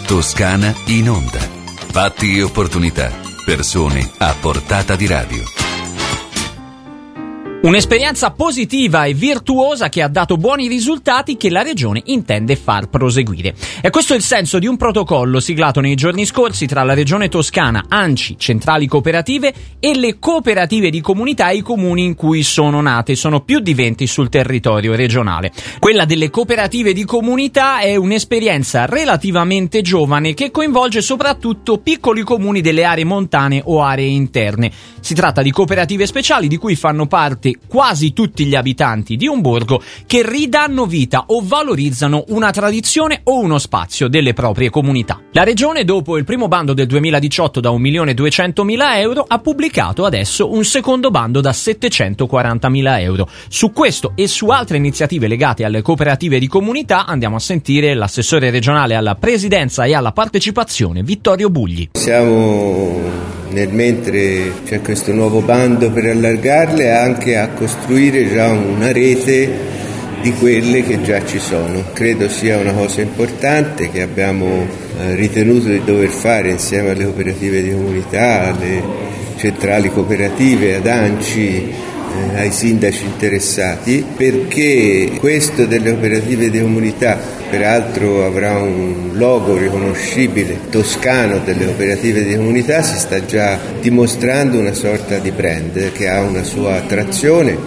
Toscana in onda. Fatti e opportunità. Persone a portata di radio. Un'esperienza positiva e virtuosa che ha dato buoni risultati che la Regione intende far proseguire. E questo è il senso di un protocollo siglato nei giorni scorsi tra la Regione Toscana, ANCI, centrali cooperative e le cooperative di comunità e i comuni in cui sono nate. Sono più di 20 sul territorio regionale. Quella delle cooperative di comunità è un'esperienza relativamente giovane che coinvolge soprattutto piccoli comuni delle aree montane o aree interne. Si tratta di cooperative speciali di cui fanno parte quasi tutti gli abitanti di un borgo che ridanno vita o valorizzano una tradizione o uno spazio delle proprie comunità. La Regione, dopo il primo bando del 2018 da 1.200.000 euro, ha pubblicato adesso un secondo bando da 740.000 euro. Su questo e su altre iniziative legate alle cooperative di comunità andiamo a sentire l'assessore regionale alla presidenza e alla partecipazione, Vittorio Bugli. Siamo nel mentre c'è questo nuovo bando per allargarle anche a costruire già una rete di quelle che già ci sono. Credo sia una cosa importante che abbiamo ritenuto di dover fare insieme alle cooperative di comunità, alle centrali cooperative, ad ANCI, ai sindaci interessati, perché questo delle cooperative di comunità peraltro avrà un logo riconoscibile toscano delle cooperative di comunità, si sta già dimostrando una sorta di brand che ha una sua attrazione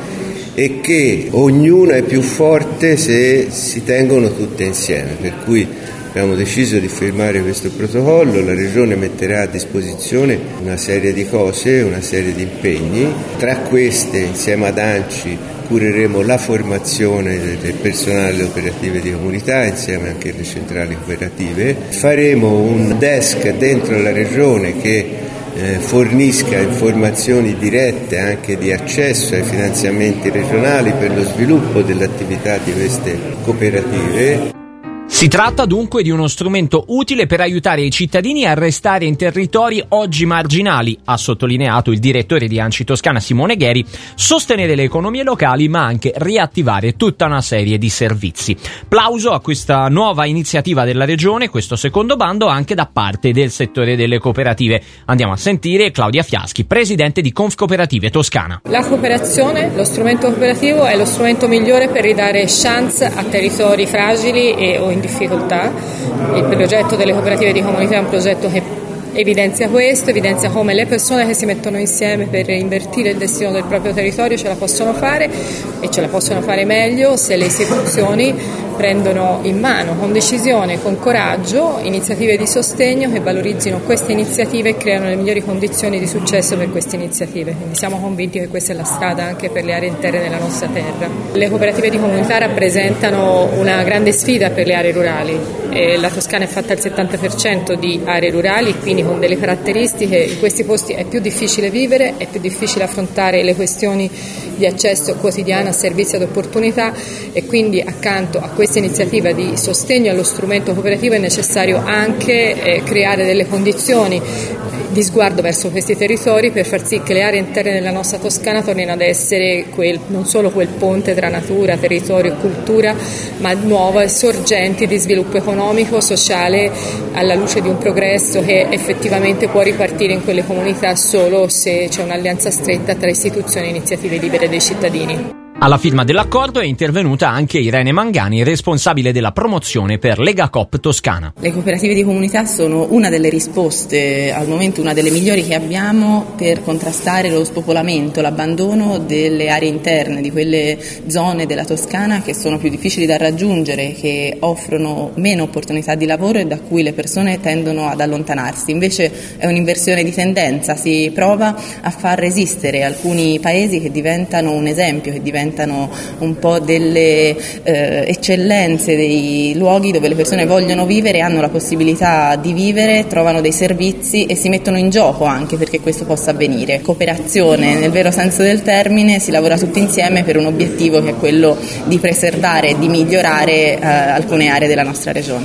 e che ognuna è più forte se si tengono tutte insieme, per cui abbiamo deciso di firmare questo protocollo. La Regione metterà a disposizione una serie di cose, una serie di impegni. Tra queste, insieme ad ANCI, cureremo la formazione del personale delle cooperative di comunità, insieme anche alle centrali cooperative. Faremo un desk dentro la Regione che fornisca informazioni dirette anche di accesso ai finanziamenti regionali per lo sviluppo dell'attività di queste cooperative. Si tratta dunque di uno strumento utile per aiutare i cittadini a restare in territori oggi marginali, ha sottolineato il direttore di ANCI Toscana Simone Gheri, sostenere le economie locali ma anche riattivare tutta una serie di servizi. Plauso a questa nuova iniziativa della Regione, questo secondo bando anche da parte del settore delle cooperative. Andiamo a sentire Claudia Fiaschi, presidente di Confcooperative Toscana. La cooperazione, lo strumento cooperativo è lo strumento migliore per ridare chance a territori fragili o in difficoltà. Il progetto delle cooperative di comunità è un progetto che evidenzia questo, evidenzia come le persone che si mettono insieme per invertire il destino del proprio territorio ce la possono fare e ce la possono fare meglio se le istituzioni prendono in mano con decisione, con coraggio, iniziative di sostegno che valorizzino queste iniziative e creano le migliori condizioni di successo per queste iniziative. Quindi siamo convinti che questa è la strada anche per le aree interne della nostra terra. Le cooperative di comunità rappresentano una grande sfida per le aree rurali. La Toscana è fatta al 70% di aree rurali, quindi con delle caratteristiche. In questi posti è più difficile vivere, è più difficile affrontare le questioni di accesso quotidiano a servizi ed opportunità e quindi accanto a questa iniziativa di sostegno allo strumento cooperativo è necessario anche creare delle condizioni di sguardo verso questi territori per far sì che le aree interne della nostra Toscana tornino ad essere non solo quel ponte tra natura, territorio e cultura, ma nuove sorgenti di sviluppo economico, sociale, alla luce di un progresso che effettivamente può ripartire in quelle comunità solo se c'è un'alleanza stretta tra istituzioni e iniziative libere dei cittadini. Alla firma dell'accordo è intervenuta anche Irene Mangani, responsabile della promozione per Legacoop Toscana. Le cooperative di comunità sono una delle risposte, al momento una delle migliori che abbiamo per contrastare lo spopolamento, l'abbandono delle aree interne, di quelle zone della Toscana che sono più difficili da raggiungere, che offrono meno opportunità di lavoro e da cui le persone tendono ad allontanarsi. Invece è un'inversione di tendenza, si prova a far resistere alcuni paesi che diventano un esempio, che diventano un po' delle eccellenze, dei luoghi dove le persone vogliono vivere e hanno la possibilità di vivere, trovano dei servizi e si mettono in gioco anche perché questo possa avvenire. Cooperazione nel vero senso del termine, si lavora tutti insieme per un obiettivo che è quello di preservare e di migliorare alcune aree della nostra regione.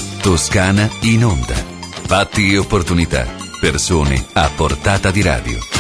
Toscana in onda. Fatti e opportunità. Persone a portata di radio.